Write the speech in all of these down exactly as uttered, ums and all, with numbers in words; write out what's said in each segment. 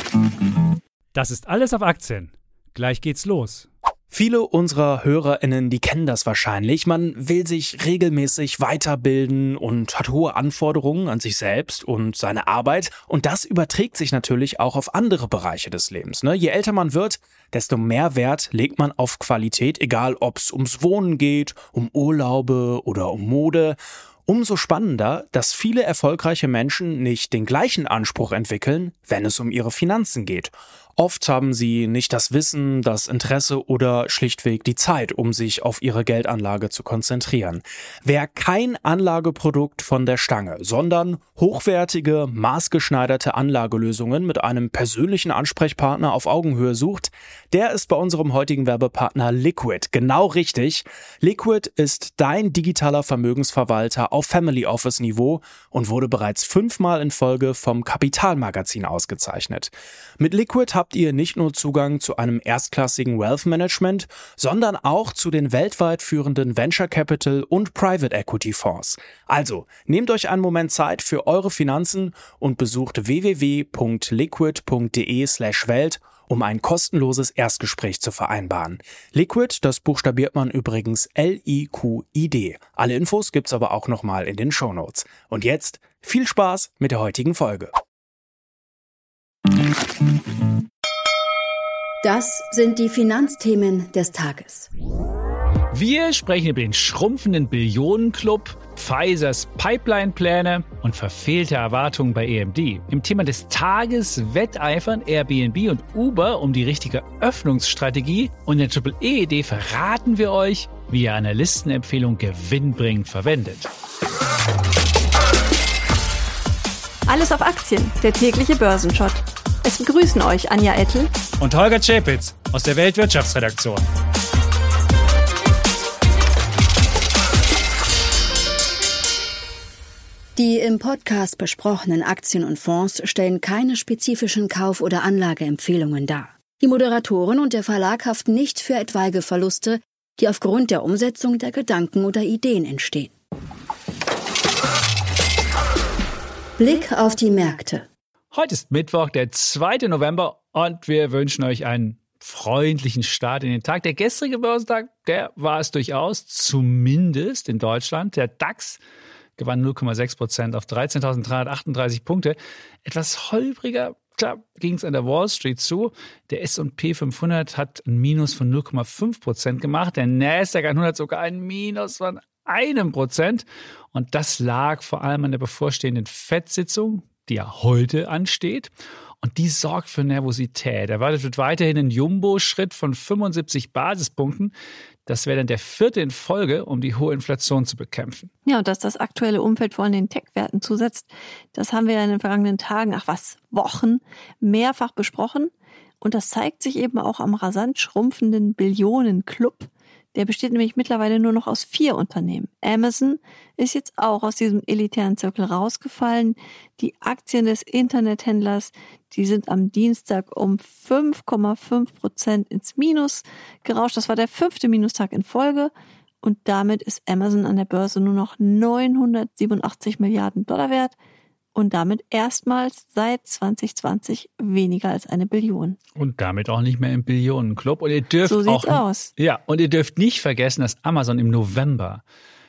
Das ist alles auf Aktien. Gleich geht's los. Viele unserer HörerInnen, die kennen das wahrscheinlich. Man will sich regelmäßig weiterbilden und hat hohe Anforderungen an sich selbst und seine Arbeit. Und das überträgt sich natürlich auch auf andere Bereiche des Lebens. Ne? Je älter man wird, desto mehr Wert legt man auf Qualität, egal ob es ums Wohnen geht, um Urlaube oder um Mode. Umso spannender, dass viele erfolgreiche Menschen nicht den gleichen Anspruch entwickeln, wenn es um ihre Finanzen geht. Oft haben sie nicht das Wissen, das Interesse oder schlichtweg die Zeit, um sich auf ihre Geldanlage zu konzentrieren. Wer kein Anlageprodukt von der Stange, sondern hochwertige, maßgeschneiderte Anlagelösungen mit einem persönlichen Ansprechpartner auf Augenhöhe sucht, der ist bei unserem heutigen Werbepartner Liquid genau richtig. Liquid ist dein digitaler Vermögensverwalter auf Family Office Niveau und wurde bereits fünfmal in Folge vom Kapitalmagazin ausgezeichnet. Mit Liquid habt ihr nicht nur Zugang zu einem erstklassigen Wealth Management, sondern auch zu den weltweit führenden Venture Capital und Private Equity Fonds. Also, nehmt euch einen Moment Zeit für eure Finanzen und besucht w w w punkt liquid punkt d e slash welt, um ein kostenloses Erstgespräch zu vereinbaren. Liquid, das buchstabiert man übrigens L I Q I D. Alle Infos gibt's aber auch nochmal in den Shownotes. Und jetzt viel Spaß mit der heutigen Folge. Das sind die Finanzthemen des Tages. Wir sprechen über den schrumpfenden Billionenclub, Pfizers Pipeline-Pläne und verfehlte Erwartungen bei A M D. Im Thema des Tages wetteifern Airbnb und Uber um die richtige Öffnungsstrategie und in der Triple E-Idee verraten wir euch, wie ihr Analystenempfehlung gewinnbringend verwendet. Alles auf Aktien, der tägliche Börsenshot. Es begrüßen euch Anja Ettel und Holger Czapitz aus der Weltwirtschaftsredaktion. Die im Podcast besprochenen Aktien und Fonds stellen keine spezifischen Kauf- oder Anlageempfehlungen dar. Die Moderatoren und der Verlag haften nicht für etwaige Verluste, die aufgrund der Umsetzung der Gedanken oder Ideen entstehen. Blick auf die Märkte. Heute ist Mittwoch, der zweite November und wir wünschen euch einen freundlichen Start in den Tag. Der gestrige Börsentag, der war es durchaus, zumindest in Deutschland. Der DAX gewann null Komma sechs Prozent auf dreizehntausenddreihundertachtunddreißig Punkte. Etwas holpriger, klar, ging es an der Wall Street zu. Der S und P fünfhundert hat ein Minus von null Komma fünf Prozent gemacht. Der Nasdaq hundert sogar ein Minus von einem Prozent. Und das lag vor allem an der bevorstehenden Fed-Sitzung, die ja heute ansteht. Und die sorgt für Nervosität. Erwartet wird weiterhin ein Jumbo-Schritt von fünfundsiebzig Basispunkten. Das wäre dann der vierte in Folge, um die hohe Inflation zu bekämpfen. Ja, und dass das aktuelle Umfeld vor allem den Tech-Werten zusetzt, das haben wir ja in den vergangenen Tagen, ach was, Wochen, mehrfach besprochen. Und das zeigt sich eben auch am rasant schrumpfenden Billionen-Club. Der besteht nämlich mittlerweile nur noch aus vier Unternehmen. Amazon ist jetzt auch aus diesem elitären Zirkel rausgefallen. Die Aktien des Internethändlers, die sind am Dienstag um fünf Komma fünf Prozent ins Minus gerauscht. Das war der fünfte Minustag in Folge. Und damit ist Amazon an der Börse nur noch neunhundertsiebenundachtzig Milliarden Dollar wert. Und damit erstmals seit zwanzig zwanzig weniger als eine Billion. Und damit auch nicht mehr im Billionenclub. Und ihr dürft so sieht's auch, aus. Ja, und ihr dürft nicht vergessen, dass Amazon im November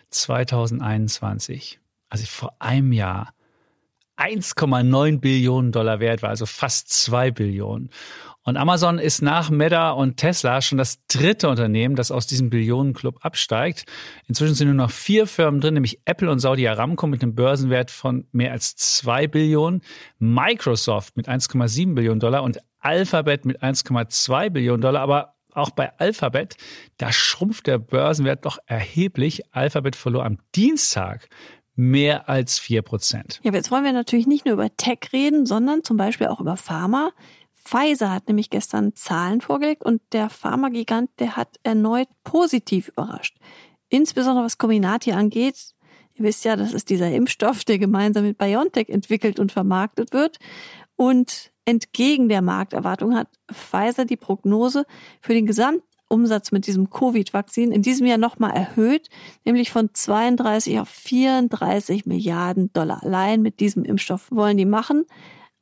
zweitausendeinundzwanzig, also vor einem Jahr, eins Komma neun Billionen Dollar wert war, also fast zwei Billionen. Und Amazon ist nach Meta und Tesla schon das dritte Unternehmen, das aus diesem Billionenclub absteigt. Inzwischen sind nur noch vier Firmen drin, nämlich Apple und Saudi Aramco mit einem Börsenwert von mehr als zwei Billionen, Microsoft mit eins Komma sieben Billionen Dollar und Alphabet mit eins Komma zwei Billionen Dollar. Aber auch bei Alphabet, da schrumpft der Börsenwert doch erheblich. Alphabet verlor am Dienstag mehr als vier Prozent. Ja, aber jetzt wollen wir natürlich nicht nur über Tech reden, sondern zum Beispiel auch über Pharma. Pfizer hat nämlich gestern Zahlen vorgelegt und der Pharmagigant, der hat erneut positiv überrascht. Insbesondere was Comirnaty angeht. Ihr wisst ja, das ist dieser Impfstoff, der gemeinsam mit BioNTech entwickelt und vermarktet wird. Und entgegen der Markterwartung hat Pfizer die Prognose für den Gesamtumsatz mit diesem Covid-Vakzin in diesem Jahr nochmal erhöht, nämlich von zweiunddreißig auf vierunddreißig Milliarden Dollar. Allein mit diesem Impfstoff wollen die machen.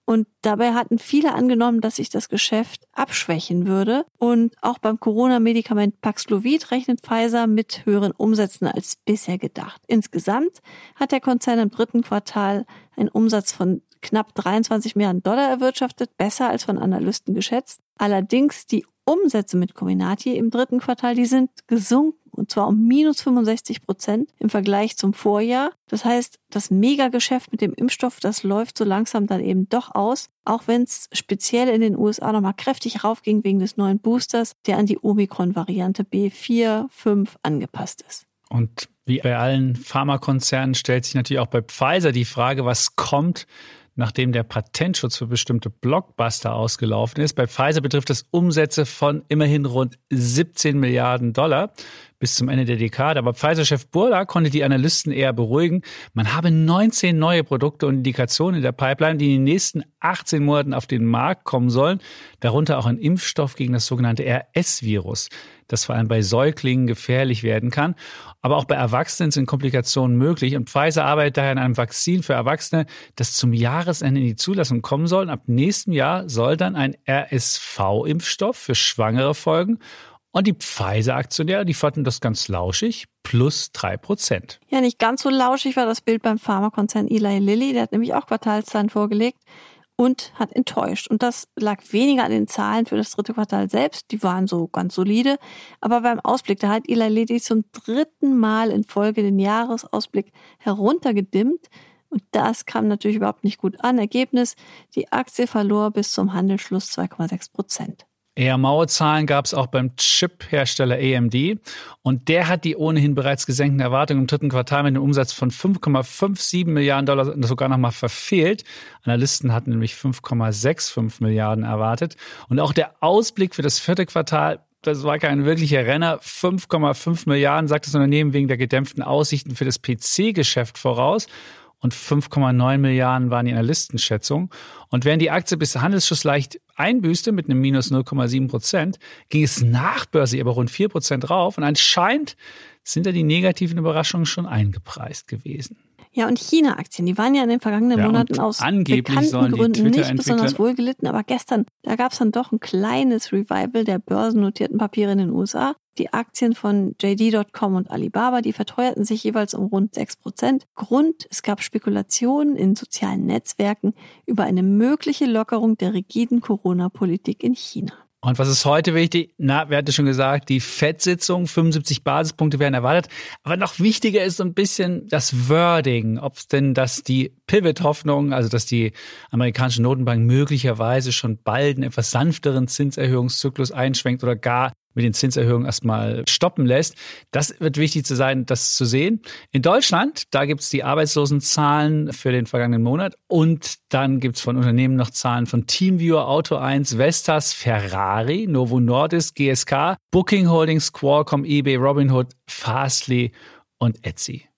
Und dabei hatten viele angenommen, dass sich das Geschäft abschwächen würde. Und auch beim Corona-Medikament Paxlovid rechnet Pfizer mit höheren Umsätzen als bisher gedacht. Insgesamt hat der Konzern im dritten Quartal einen Umsatz von knapp dreiundzwanzig Milliarden Dollar erwirtschaftet, besser als von Analysten geschätzt. Allerdings die Umsätze mit Comirnaty im dritten Quartal, die sind gesunken, und zwar um minus fünfundsechzig Prozent im Vergleich zum Vorjahr. Das heißt, das Megageschäft mit dem Impfstoff, das läuft so langsam dann eben doch aus, auch wenn es speziell in den U S A nochmal kräftig raufging wegen des neuen Boosters, der an die Omikron-Variante B vier fünf angepasst ist. Und wie bei allen Pharmakonzernen stellt sich natürlich auch bei Pfizer die Frage, was kommt, nachdem der Patentschutz für bestimmte Blockbuster ausgelaufen ist. Bei Pfizer betrifft das Umsätze von immerhin rund siebzehn Milliarden Dollar bis zum Ende der Dekade. Aber Pfizer-Chef Bourla konnte die Analysten eher beruhigen. Man habe neunzehn neue Produkte und Indikationen in der Pipeline, die in den nächsten achtzehn Monaten auf den Markt kommen sollen. Darunter auch ein Impfstoff gegen das sogenannte R S-Virus, das vor allem bei Säuglingen gefährlich werden kann. Aber auch bei Erwachsenen sind Komplikationen möglich. Und Pfizer arbeitet daher an einem Vakzin für Erwachsene, das zum Jahresende in die Zulassung kommen soll. Und ab nächstem Jahr soll dann ein R S V-Impfstoff für Schwangere folgen. Und die Pfizer-Aktionäre, die fanden das ganz lauschig, plus drei Prozent. Ja, nicht ganz so lauschig war das Bild beim Pharmakonzern Eli Lilly. Der hat nämlich auch Quartalszahlen vorgelegt und hat enttäuscht. Und das lag weniger an den Zahlen für das dritte Quartal selbst. Die waren so ganz solide. Aber beim Ausblick, da hat Eli Lilly zum dritten Mal in Folge den Jahresausblick heruntergedimmt. Und das kam natürlich überhaupt nicht gut an. Ergebnis, die Aktie verlor bis zum Handelsschluss zwei Komma sechs Prozent. Eher maue Zahlen gab es auch beim Chip-Hersteller A M D. Und der hat die ohnehin bereits gesenkten Erwartungen im dritten Quartal mit einem Umsatz von fünf Komma siebenundfünfzig Milliarden Dollar sogar nochmal verfehlt. Analysten hatten nämlich fünf Komma fünfundsechzig Milliarden erwartet. Und auch der Ausblick für das vierte Quartal, das war kein wirklicher Renner. fünf Komma fünf Milliarden sagt das Unternehmen wegen der gedämpften Aussichten für das P C-Geschäft voraus. Und fünf Komma neun Milliarden waren die Analystenschätzungen. Und während die Aktie bis Handelsschluss leicht einbüßte mit einem Minus null Komma sieben Prozent, ging es nachbörslich aber rund vier Prozent rauf. Und anscheinend sind da die negativen Überraschungen schon eingepreist gewesen. Ja, und China-Aktien, die waren ja in den vergangenen ja, Monaten aus bekannten Gründen nicht besonders wohl gelitten. Aber gestern, da gab es dann doch ein kleines Revival der börsennotierten Papiere in den U S A. Die Aktien von J D Punkt com und Alibaba, die verteuerten sich jeweils um rund sechs Prozent. Grund, es gab Spekulationen in sozialen Netzwerken über eine mögliche Lockerung der rigiden Corona-Politik in China. Und was ist heute wichtig? Na, wir hatten schon gesagt, die Fed-Sitzung, fünfundsiebzig Basispunkte werden erwartet. Aber noch wichtiger ist so ein bisschen das Wording, ob es denn, dass die Pivot-Hoffnung, also dass die amerikanische Notenbank möglicherweise schon bald einen etwas sanfteren Zinserhöhungszyklus einschwenkt oder gar mit den Zinserhöhungen erstmal stoppen lässt. Das wird wichtig zu sein, das zu sehen. In Deutschland, da gibt es die Arbeitslosenzahlen für den vergangenen Monat und dann gibt es von Unternehmen noch Zahlen von TeamViewer, Auto eins, Vestas, Ferrari, Novo Nordisk, G S K, Booking Holdings, Qualcomm, eBay, Robinhood, Fastly und Etsy.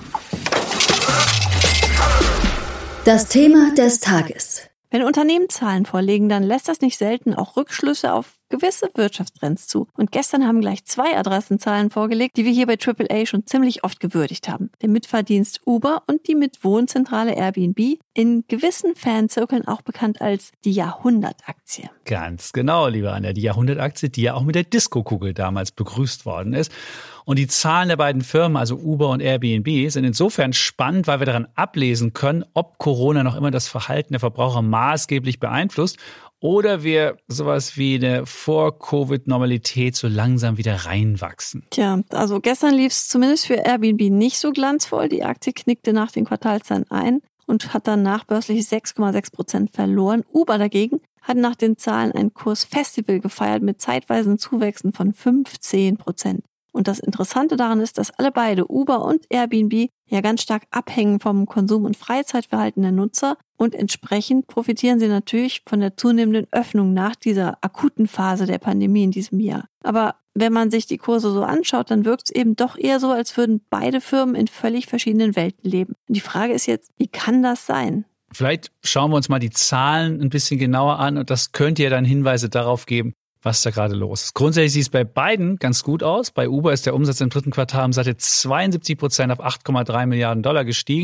Das Thema des Tages. Wenn Unternehmen Zahlen vorlegen, dann lässt das nicht selten auch Rückschlüsse auf gewisse Wirtschaftstrends zu. Und gestern haben gleich zwei Adressenzahlen vorgelegt, die wir hier bei Triple A schon ziemlich oft gewürdigt haben. Der Mitfahrdienst Uber und die Mitwohnzentrale Airbnb, in gewissen Fanzirkeln auch bekannt als die Jahrhundertaktie. Ganz genau, lieber Anja, die Jahrhundertaktie, die ja auch mit der Disco-Kugel damals begrüßt worden ist. Und die Zahlen der beiden Firmen, also Uber und Airbnb, sind insofern spannend, weil wir daran ablesen können, ob Corona noch immer das Verhalten der Verbraucher maßgeblich beeinflusst oder wir sowas wie eine Vor-Covid-Normalität so langsam wieder reinwachsen. Tja, also gestern lief es zumindest für Airbnb nicht so glanzvoll. Die Aktie knickte nach den Quartalszahlen ein und hat dann nachbörslich sechs Komma sechs Prozent verloren. Uber dagegen hat nach den Zahlen ein Kursfestival gefeiert mit zeitweisen Zuwächsen von fünfzehn Prozent. Und das Interessante daran ist, dass alle beide, Uber und Airbnb, ja ganz stark abhängen vom Konsum- und Freizeitverhalten der Nutzer. Und entsprechend profitieren sie natürlich von der zunehmenden Öffnung nach dieser akuten Phase der Pandemie in diesem Jahr. Aber wenn man sich die Kurse so anschaut, dann wirkt es eben doch eher so, als würden beide Firmen in völlig verschiedenen Welten leben. Und die Frage ist jetzt, wie kann das sein? Vielleicht schauen wir uns mal die Zahlen ein bisschen genauer an und das könnte ja dann Hinweise darauf geben, was da gerade los ist. Grundsätzlich sieht es bei beiden ganz gut aus. Bei Uber ist der Umsatz im dritten Quartal um satte zweiundsiebzig Prozent auf acht Komma drei Milliarden Dollar gestiegen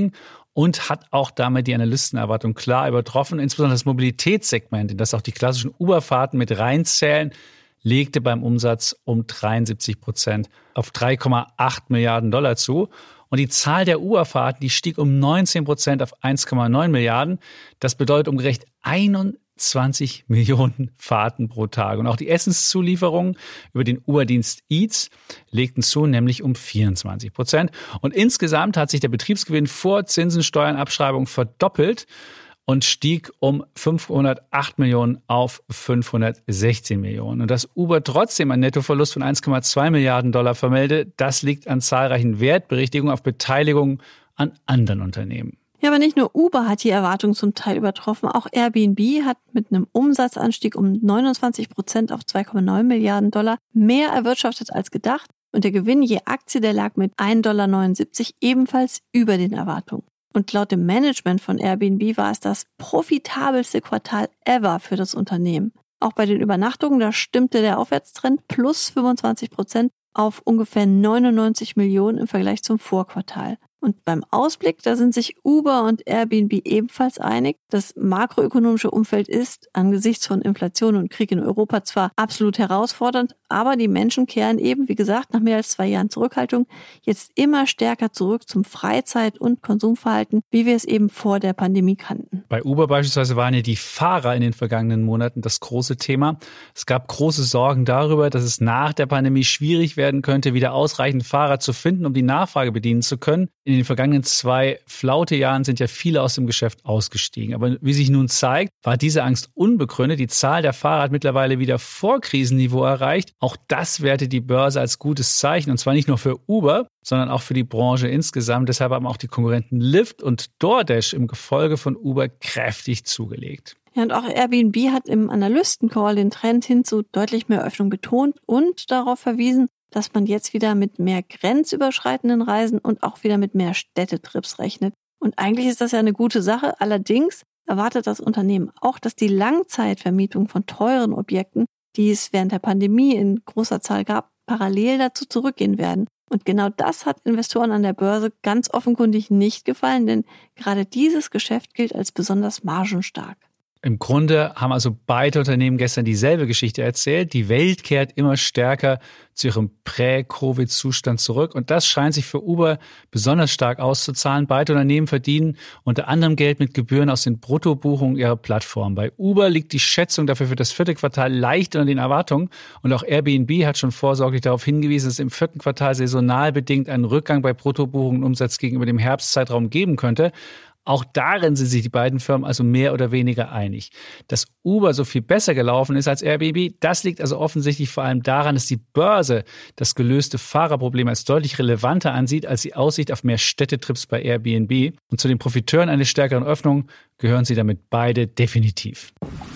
und hat auch damit die Analystenerwartung klar übertroffen. Insbesondere das Mobilitätssegment, in das auch die klassischen Uber-Fahrten mit reinzählen, legte beim Umsatz um dreiundsiebzig Prozent auf drei Komma acht Milliarden Dollar zu. Und die Zahl der Uber-Fahrten, die stieg um neunzehn Prozent auf eins Komma neun Milliarden. Das bedeutet umgerechnet einundzwanzig Millionen Fahrten pro Tag. Und auch die Essenszulieferungen über den Uber-Dienst Eats legten zu, nämlich um vierundzwanzig Prozent. Und insgesamt hat sich der Betriebsgewinn vor Zinsen, Steuern, Abschreibung verdoppelt und stieg um fünfhundertacht Millionen auf fünfhundertsechzehn Millionen. Und dass Uber trotzdem einen Nettoverlust von eins Komma zwei Milliarden Dollar vermeldet, das liegt an zahlreichen Wertberichtigungen auf Beteiligungen an anderen Unternehmen. Ja, aber nicht nur Uber hat die Erwartung zum Teil übertroffen, auch Airbnb hat mit einem Umsatzanstieg um neunundzwanzig Prozent auf zwei Komma neun Milliarden Dollar mehr erwirtschaftet als gedacht. Und der Gewinn je Aktie, der lag mit ein Komma neunundsiebzig Dollar ebenfalls über den Erwartungen. Und laut dem Management von Airbnb war es das profitabelste Quartal ever für das Unternehmen. Auch bei den Übernachtungen, da stimmte der Aufwärtstrend plus fünfundzwanzig Prozent auf ungefähr neunundneunzig Millionen im Vergleich zum Vorquartal. Und beim Ausblick, da sind sich Uber und Airbnb ebenfalls einig. Das makroökonomische Umfeld ist angesichts von Inflation und Krieg in Europa zwar absolut herausfordernd, aber die Menschen kehren eben, wie gesagt, nach mehr als zwei Jahren Zurückhaltung jetzt immer stärker zurück zum Freizeit- und Konsumverhalten, wie wir es eben vor der Pandemie kannten. Bei Uber beispielsweise waren ja die Fahrer in den vergangenen Monaten das große Thema. Es gab große Sorgen darüber, dass es nach der Pandemie schwierig werden könnte, wieder ausreichend Fahrer zu finden, um die Nachfrage bedienen zu können. In den vergangenen zwei Flaute-Jahren sind ja viele aus dem Geschäft ausgestiegen. Aber wie sich nun zeigt, war diese Angst unbegründet. Die Zahl der Fahrer hat mittlerweile wieder Vorkrisenniveau erreicht. Auch das wertet die Börse als gutes Zeichen. Und zwar nicht nur für Uber, sondern auch für die Branche insgesamt. Deshalb haben auch die Konkurrenten Lyft und DoorDash im Gefolge von Uber kräftig zugelegt. Ja, und auch Airbnb hat im Analystencall den Trend hin zu deutlich mehr Öffnung betont und darauf verwiesen, dass man jetzt wieder mit mehr grenzüberschreitenden Reisen und auch wieder mit mehr Städtetrips rechnet. Und eigentlich ist das ja eine gute Sache. Allerdings erwartet das Unternehmen auch, dass die Langzeitvermietung von teuren Objekten, die es während der Pandemie in großer Zahl gab, parallel dazu zurückgehen werden. Und genau das hat Investoren an der Börse ganz offenkundig nicht gefallen, denn gerade dieses Geschäft gilt als besonders margenstark. Im Grunde haben also beide Unternehmen gestern dieselbe Geschichte erzählt. Die Welt kehrt immer stärker zu ihrem Prä-Covid-Zustand zurück. Und das scheint sich für Uber besonders stark auszuzahlen. Beide Unternehmen verdienen unter anderem Geld mit Gebühren aus den Bruttobuchungen ihrer Plattform. Bei Uber liegt die Schätzung dafür für das vierte Quartal leicht unter den Erwartungen. Und auch Airbnb hat schon vorsorglich darauf hingewiesen, dass es im vierten Quartal saisonal bedingt einen Rückgang bei Bruttobuchungen und Umsatz gegenüber dem Herbstzeitraum geben könnte. Auch darin sind sich die beiden Firmen also mehr oder weniger einig. Dass Uber so viel besser gelaufen ist als Airbnb, das liegt also offensichtlich vor allem daran, dass die Börse das gelöste Fahrerproblem als deutlich relevanter ansieht als die Aussicht auf mehr Städtetrips bei Airbnb. Und zu den Profiteuren einer stärkeren Öffnung gehören sie damit beide definitiv.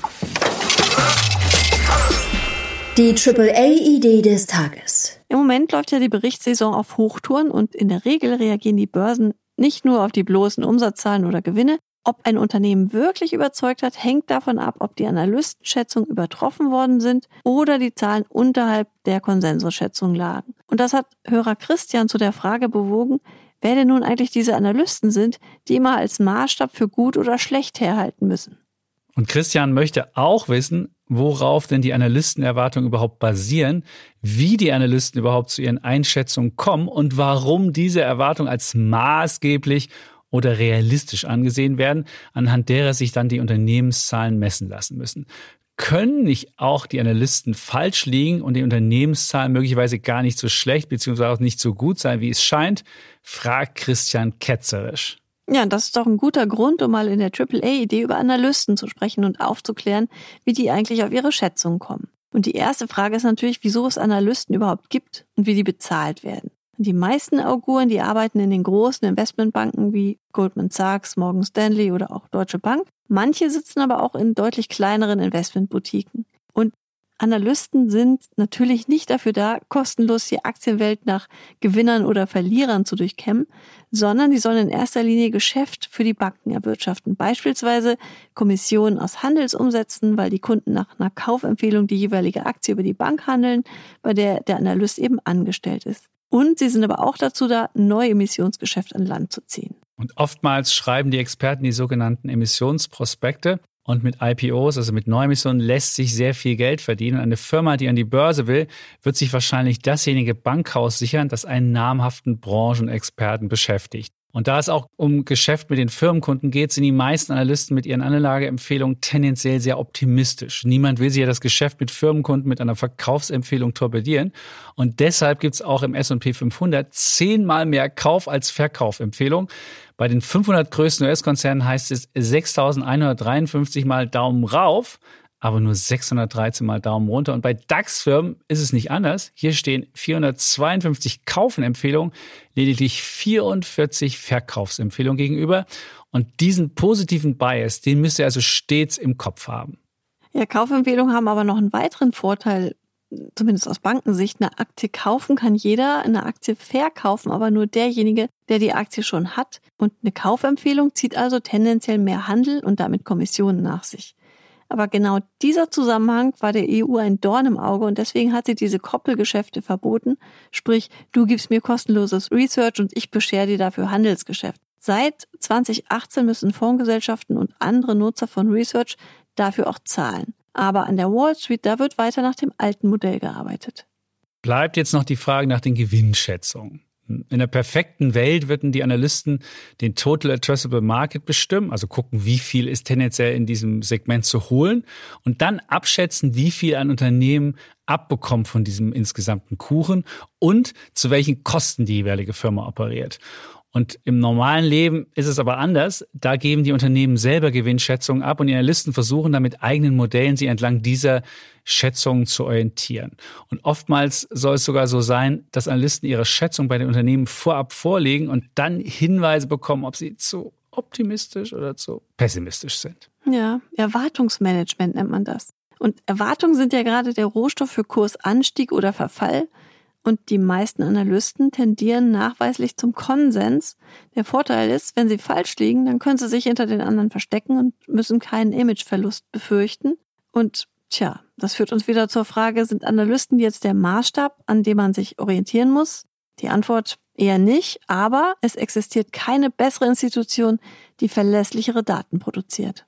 Die Triple A-Idee des Tages. Im Moment läuft ja die Berichtssaison auf Hochtouren und in der Regel reagieren die Börsen nicht nur auf die bloßen Umsatzzahlen oder Gewinne. Ob ein Unternehmen wirklich überzeugt hat, hängt davon ab, ob die Analystenschätzungen übertroffen worden sind oder die Zahlen unterhalb der Konsensusschätzung lagen. Und das hat Hörer Christian zu der Frage bewogen, wer denn nun eigentlich diese Analysten sind, die immer als Maßstab für gut oder schlecht herhalten müssen. Und Christian möchte auch wissen, worauf denn die Analystenerwartungen überhaupt basieren, wie die Analysten überhaupt zu ihren Einschätzungen kommen und warum diese Erwartungen als maßgeblich oder realistisch angesehen werden, anhand derer sich dann die Unternehmenszahlen messen lassen müssen. Können nicht auch die Analysten falsch liegen und die Unternehmenszahlen möglicherweise gar nicht so schlecht bzw. auch nicht so gut sein, wie es scheint, fragt Christian ketzerisch. Ja, das ist doch ein guter Grund, um mal in der Triple A-Idee über Analysten zu sprechen und aufzuklären, wie die eigentlich auf ihre Schätzungen kommen. Und die erste Frage ist natürlich, wieso es Analysten überhaupt gibt und wie die bezahlt werden. Und die meisten Auguren, die arbeiten in den großen Investmentbanken wie Goldman Sachs, Morgan Stanley oder auch Deutsche Bank. Manche sitzen aber auch in deutlich kleineren Investmentboutiquen. Und Analysten sind natürlich nicht dafür da, kostenlos die Aktienwelt nach Gewinnern oder Verlierern zu durchkämmen, sondern die sollen in erster Linie Geschäft für die Banken erwirtschaften. Beispielsweise Kommissionen aus Handelsumsätzen, weil die Kunden nach einer Kaufempfehlung die jeweilige Aktie über die Bank handeln, bei der der Analyst eben angestellt ist. Und sie sind aber auch dazu da, Neuemissionsgeschäft an Land zu ziehen. Und oftmals schreiben die Experten die sogenannten Emissionsprospekte. Und mit I P Os, also mit Neuemissionen, lässt sich sehr viel Geld verdienen. Eine Firma, die an die Börse will, wird sich wahrscheinlich dasjenige Bankhaus sichern, das einen namhaften Branchenexperten beschäftigt. Und da es auch um Geschäft mit den Firmenkunden geht, sind die meisten Analysten mit ihren Anlageempfehlungen tendenziell sehr optimistisch. Niemand will sich ja das Geschäft mit Firmenkunden mit einer Verkaufsempfehlung torpedieren. Und deshalb gibt es auch im S und P fünfhundert zehnmal mehr Kauf- als Verkaufempfehlungen. Bei den fünfhundert größten U S-Konzernen heißt es sechstausendeinhundertdreiundfünfzig Mal Daumen rauf, aber nur sechshundertdreizehn Mal Daumen runter. Und bei DAX-Firmen ist es nicht anders. Hier stehen vierhundertzweiundfünfzig Kaufempfehlungen, lediglich vierundvierzig Verkaufsempfehlungen gegenüber. Und diesen positiven Bias, den müsst ihr also stets im Kopf haben. Ja, Kaufempfehlungen haben aber noch einen weiteren Vorteil, zumindest aus Bankensicht. Eine Aktie kaufen kann jeder, eine Aktie verkaufen aber nur derjenige, der die Aktie schon hat. Und eine Kaufempfehlung zieht also tendenziell mehr Handel und damit Kommissionen nach sich. Aber genau dieser Zusammenhang war der E U ein Dorn im Auge und deswegen hat sie diese Koppelgeschäfte verboten. Sprich, du gibst mir kostenloses Research und ich beschere dir dafür Handelsgeschäft. Seit zweitausendachtzehn müssen Fondsgesellschaften und andere Nutzer von Research dafür auch zahlen. Aber an der Wall Street, da wird weiter nach dem alten Modell gearbeitet. Bleibt jetzt noch die Frage nach den Gewinnschätzungen. In der perfekten Welt würden die Analysten den Total Addressable Market bestimmen, also gucken, wie viel ist tendenziell in diesem Segment zu holen und dann abschätzen, wie viel ein Unternehmen abbekommt von diesem insgesamten Kuchen und zu welchen Kosten die jeweilige Firma operiert. Und im normalen Leben ist es aber anders. Da geben die Unternehmen selber Gewinnschätzungen ab und die Analysten versuchen dann mit eigenen Modellen, sie entlang dieser Schätzungen zu orientieren. Und oftmals soll es sogar so sein, dass Analysten ihre Schätzung bei den Unternehmen vorab vorlegen und dann Hinweise bekommen, ob sie zu optimistisch oder zu pessimistisch sind. Ja, Erwartungsmanagement nennt man das. Und Erwartungen sind ja gerade der Rohstoff für Kursanstieg oder Verfall. Und die meisten Analysten tendieren nachweislich zum Konsens. Der Vorteil ist, wenn sie falsch liegen, dann können sie sich hinter den anderen verstecken und müssen keinen Imageverlust befürchten. Und tja, das führt uns wieder zur Frage, sind Analysten jetzt der Maßstab, an dem man sich orientieren muss? Die Antwort eher nicht, aber es existiert keine bessere Institution, die verlässlichere Daten produziert.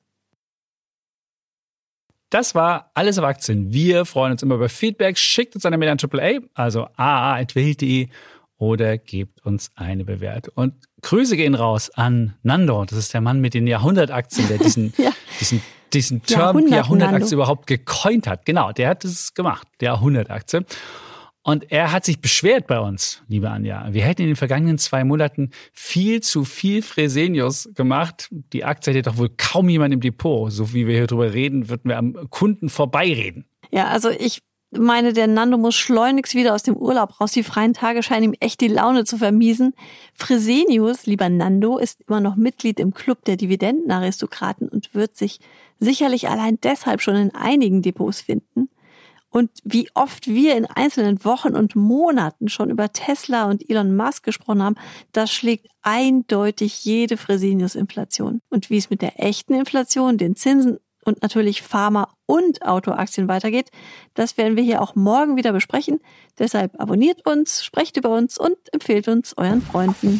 Das war Alles auf Aktien. Wir freuen uns immer über Feedback. Schickt uns eine Mail an Triple A, also a a at welt punkt de oder gebt uns eine Bewertung. Und Grüße gehen raus an Nando. Das ist der Mann mit den Jahrhundertaktien, der diesen, ja. diesen, diesen Term Jahrhundert Jahrhundertaktie überhaupt gecoint hat. Genau, der hat es gemacht, der Jahrhundertaktie. Und er hat sich beschwert bei uns, liebe Anja. Wir hätten in den vergangenen zwei Monaten viel zu viel Fresenius gemacht. Die Aktie hätte doch wohl kaum jemand im Depot. So wie wir hier drüber reden, würden wir am Kunden vorbeireden. Ja, also ich meine, der Nando muss schleunigst wieder aus dem Urlaub raus. Die freien Tage scheinen ihm echt die Laune zu vermiesen. Fresenius, lieber Nando, ist immer noch Mitglied im Club der Dividendenaristokraten und wird sich sicherlich allein deshalb schon in einigen Depots finden. Und wie oft wir in einzelnen Wochen und Monaten schon über Tesla und Elon Musk gesprochen haben, das schlägt eindeutig jede Fresenius-Inflation. Und wie es mit der echten Inflation, den Zinsen und natürlich Pharma- und Autoaktien weitergeht, das werden wir hier auch morgen wieder besprechen. Deshalb abonniert uns, sprecht über uns und empfehlt uns euren Freunden.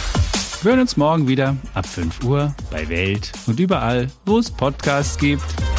Wir hören uns morgen wieder ab fünf Uhr bei Welt und überall, wo es Podcasts gibt.